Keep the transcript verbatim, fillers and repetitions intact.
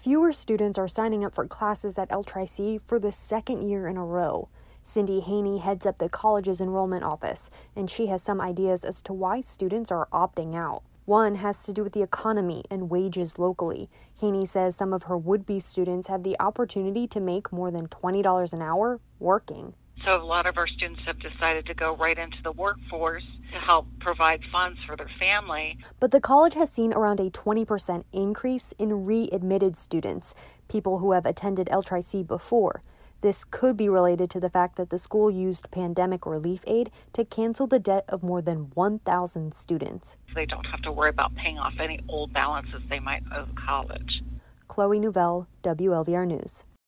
fewer students are signing up for classes at L T R I C for the second year in a row. Cindy Haney heads up the college's enrollment office, and she has some ideas as to why students are opting out. One has to do with the economy and wages locally. Haney says some of her would-be students have the opportunity to make more than twenty dollars an hour working. So a lot of our students have decided to go right into the workforce to help provide funds for their family. But the college has seen around a twenty percent increase in readmitted students, people who have attended L T R I C before. This could be related to the fact that the school used pandemic relief aid to cancel the debt of more than one thousand students. They don't have to worry about paying off any old balances they might owe the college. Chloe Nouvelle, W L V R News.